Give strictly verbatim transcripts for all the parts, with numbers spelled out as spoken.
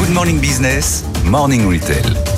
Good Morning Business, Morning Retail.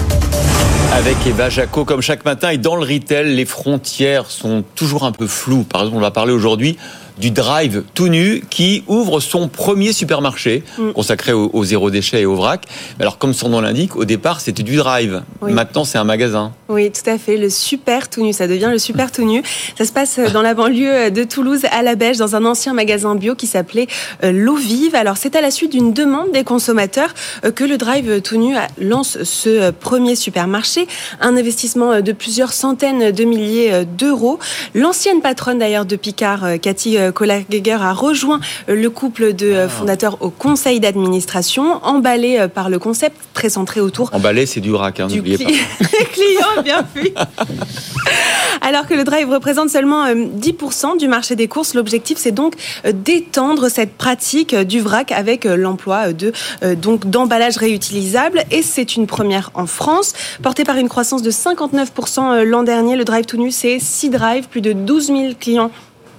Avec Eva Jaco, comme chaque matin, et dans le retail, les frontières sont toujours un peu floues. Par exemple, on va parler aujourd'hui du Drive tout nu qui ouvre son premier supermarché mmh. consacré au, au zéro déchet et au vrac. Alors, comme son nom l'indique, au départ, c'était du Drive. Oui. Maintenant, c'est un magasin. Oui, tout à fait. Le super tout nu, ça devient le super tout nu. Ça se passe dans la banlieue de Toulouse, à la Bèche, dans un ancien magasin bio qui s'appelait euh, L'Eau Vive. Alors, c'est à la suite d'une demande des consommateurs euh, que le Drive tout nu lance ce euh, premier supermarché. Un investissement de plusieurs centaines de milliers d'euros. L'ancienne patronne d'ailleurs de Picard, euh, Cathy Kohler-Geiger, a rejoint le couple de fondateurs au conseil d'administration, emballé par le concept très centré autour. Emballé, c'est du vrac, hein, n'oubliez cli... pas. Client, bien vu. Alors que le Drive représente seulement dix pour cent du marché des courses, l'objectif c'est donc d'étendre cette pratique du vrac avec l'emploi de donc d'emballage réutilisable, et c'est une première en France. Porté par une croissance de cinquante-neuf pour cent l'an dernier, le Drive tout nu, c'est six drives, plus de douze mille clients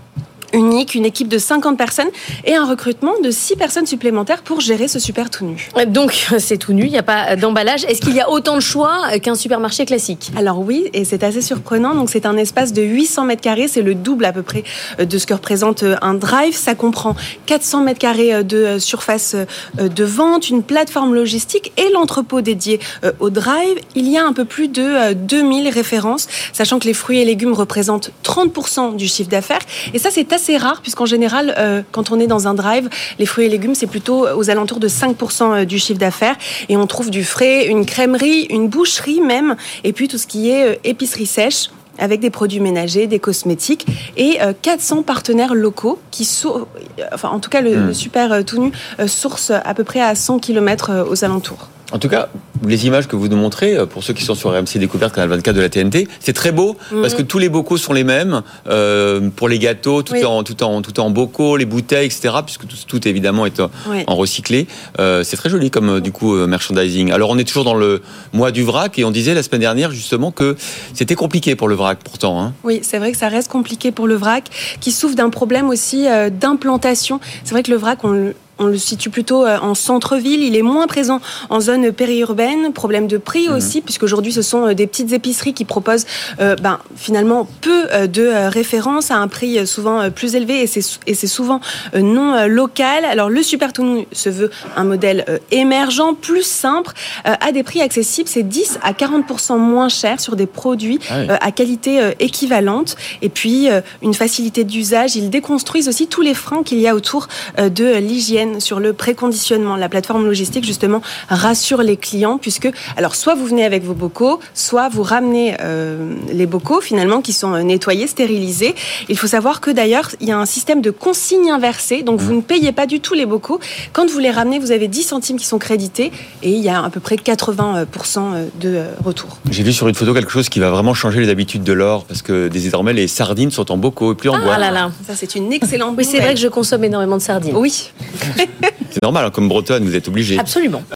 unique, une équipe de cinquante personnes et un recrutement de six personnes supplémentaires pour gérer ce super tout nu. Donc c'est tout nu, il n'y a pas d'emballage. Est-ce qu'il y a autant de choix qu'un supermarché classique ? Alors oui, et c'est assez surprenant. Donc c'est un espace de huit cents mètres carrés, c'est le double à peu près de ce que représente un Drive. Ça comprend quatre cents mètres carrés de surface de vente, une plateforme logistique et l'entrepôt dédié au Drive. Il y a un peu plus de deux mille références, sachant que les fruits et légumes représentent trente pour cent du chiffre d'affaires. Et ça, c'est assez rare, puisqu'en général, euh, quand on est dans un Drive, les fruits et légumes, c'est plutôt aux alentours de cinq pour cent du chiffre d'affaires. Et on trouve du frais, une crèmerie, une boucherie même, et puis tout ce qui est euh, épicerie sèche, avec des produits ménagers, des cosmétiques, et euh, quatre cents partenaires locaux qui, sou... enfin, en tout cas, le, mmh. le super euh, tout nu euh, source à peu près à cent kilomètres euh, aux alentours. En tout cas, les images que vous nous montrez, pour ceux qui sont sur R M C Découverte, Canal vingt-quatre de la T N T, c'est très beau, mmh. parce que tous les bocaux sont les mêmes, euh, pour les gâteaux, tout, oui. est en, tout, en, tout est en bocaux, les bouteilles, et cetera, puisque tout, tout évidemment est en, oui. en recyclé. Euh, c'est très joli comme, du coup, merchandising. Alors, on est toujours dans le mois du vrac, et on disait la semaine dernière, justement, que c'était compliqué pour le vrac, pourtant. Hein. Oui, c'est vrai que ça reste compliqué pour le vrac, qui souffre d'un problème aussi euh, d'implantation. C'est vrai que le vrac, on le On le situe plutôt en centre-ville, il est moins présent en zone périurbaine. Problème de prix aussi, mmh. puisqu'aujourd'hui ce sont des petites épiceries qui proposent euh, ben, finalement peu de références à un prix souvent plus élevé, et c'est, et c'est souvent non local. Alors le super tout nu se veut un modèle émergent, plus simple, euh, à des prix accessibles, c'est dix à quarante pour cent moins cher sur des produits ah oui. euh, à qualité euh, équivalente, et puis euh, une facilité d'usage. Ils déconstruisent aussi tous les freins qu'il y a autour euh, de l'hygiène sur le préconditionnement. La plateforme logistique, justement, rassure les clients, puisque, alors, soit vous venez avec vos bocaux, soit vous ramenez euh, les bocaux, finalement, qui sont nettoyés, stérilisés. Il faut savoir que, d'ailleurs, il y a un système de consigne inversée, donc vous ne payez pas du tout les bocaux. Quand vous les ramenez, vous avez dix centimes qui sont crédités, et il y a à peu près quatre-vingts pour cent de retour. J'ai vu sur une photo quelque chose qui va vraiment changer les habitudes de l'or, parce que désormais, les sardines sont en bocaux et plus en ah bois. Ah là là, ça c'est une excellente Oui, c'est vrai que je consomme énormément de sardines. Oui. C'est normal, hein, comme bretonne, vous êtes obligé. Absolument.